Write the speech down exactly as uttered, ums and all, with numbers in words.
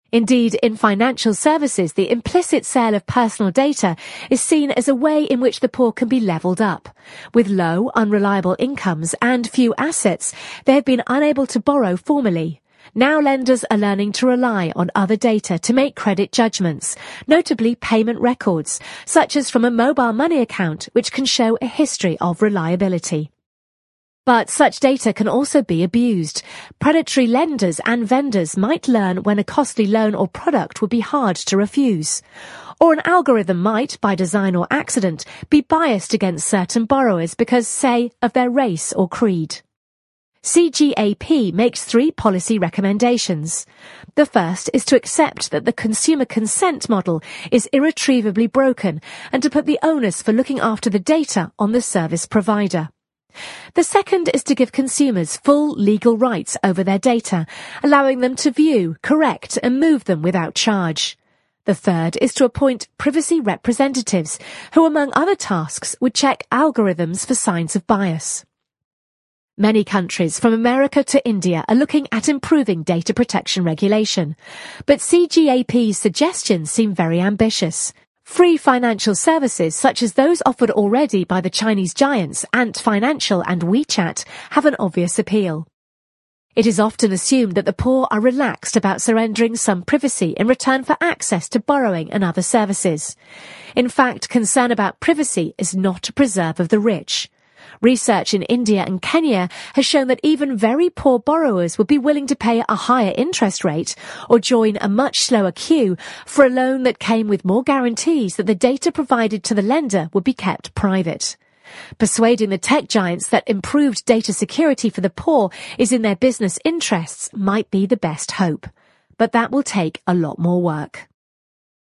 Indeed, in financial services, the implicit sale of personal data is seen as a way in which the poor can be levelled up. With low, unreliable incomes and few assets, they have been unable to borrow formally. Now lenders are learning to rely on other data to make credit judgments, notably payment records, such as from a mobile money account, which can show a history of reliability. But such data can also be abused. Predatory lenders and vendors might learn when a costly loan or product would be hard to refuse. Or an algorithm might, by design or accident, be biased against certain borrowers because, say, of their race or creed. C G A P makes three policy recommendations. The first is to accept that the consumer consent model is irretrievably broken and to put the onus for looking after the data on the service provider. The second is to give consumers full legal rights over their data, allowing them to view, correct and move them without charge. The third is to appoint privacy representatives who, among other tasks, would check algorithms for signs of bias. Many countries, from America to India, are looking at improving data protection regulation, but C G A P's suggestions seem very ambitious. Free financial services, such as those offered already by the Chinese giants Ant Financial and WeChat, have an obvious appeal. It is often assumed that the poor are relaxed about surrendering some privacy in return for access to borrowing and other services. In fact, concern about privacy is not a preserve of the rich. Research in India and Kenya has shown that even very poor borrowers would be willing to pay a higher interest rate or join a much slower queue for a loan that came with more guarantees that the data provided to the lender would be kept private. Persuading the tech giants that improved data security for the poor is in their business interests might be the best hope, but that will take a lot more work.